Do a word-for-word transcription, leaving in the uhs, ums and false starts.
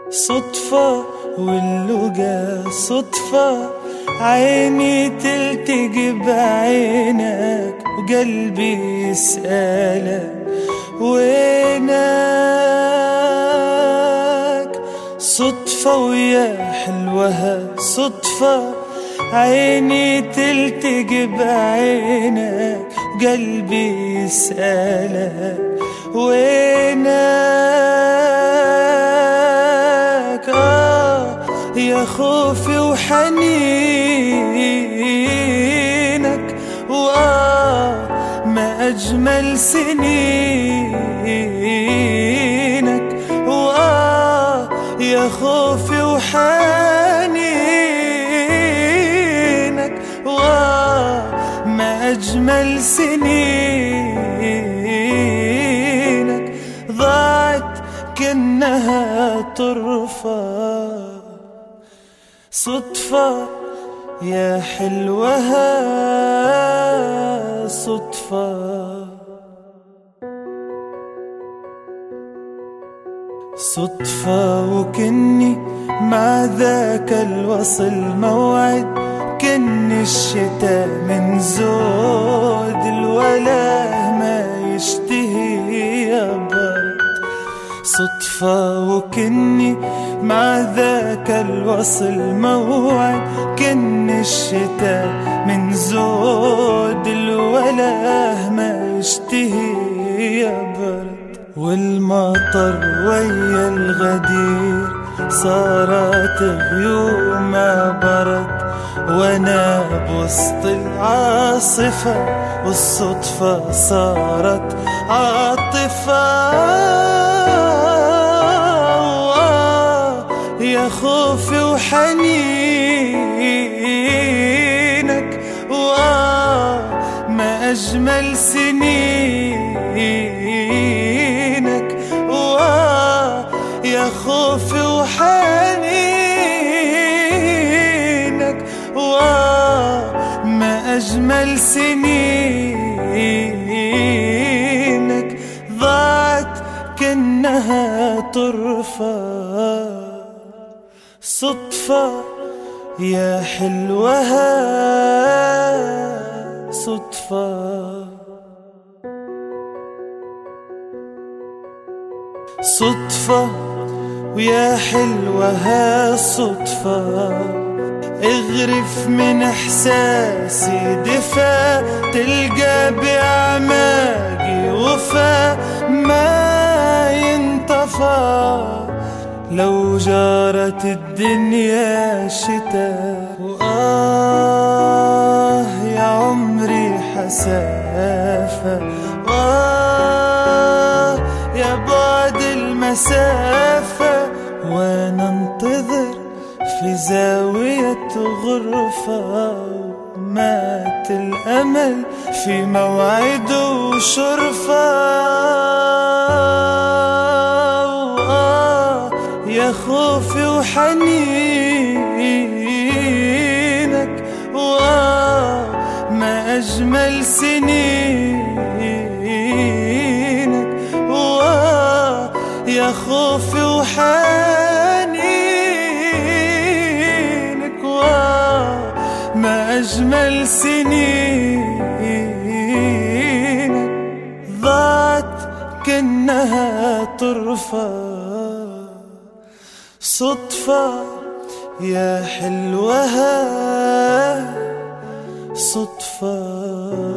صدفة واللقا صدفة، عيني تلتقي بعينك وقلبي يسألك وينك. صدفة ويا حلوها صدفة، عيني تلتقي بعينك قلبي يسألك وينك. آه يا خوفي وحنينك، وآه ما أجمل سنينك، وآه يا خوفي وحنينك، وآه ما أجمل سنينك. ضاعت كأنها طرفة صدفة يا حلوها صدفة. صدفة وكني مع ذاك الوصل موعد، كن الشتاء من زود الوله ما يشتهي يا برد. صدفة وكني مع ذاك الوصل موعد، كن الشتاء من زود الوله ما يشتهي يا برد. والمطر ويا الغدير صارت غيومه برد، وانا بوسط العاصفة والصدفة صارت عاطفة. يا خوفي وحنينك، وآه ما أجمل سنينك، وآه يا خوفي وحنينك، وآه ما أجمل سنينك. ضاعت كأنها طرفة صدفة يا حلوها صدفة. صدفة ويا حلوها صدفة، اغرف من احساسي دفا، تلقى باعماقي وفا ما ينطفى. لو جارت الدنيا شتاء، وآه يا عمري حسافة، وآه يا بعد المسافة، وانا انتظر في زاوية غرفة، مات الأمل في موعد وشرفة. يا خوفي وحنينك، وآه ما أجمل سنينك، وآه يا خوفي وحنينك، وآه ما أجمل سنينك. ضاعت كأنها طرفة صدفة يا حلوها صدفة.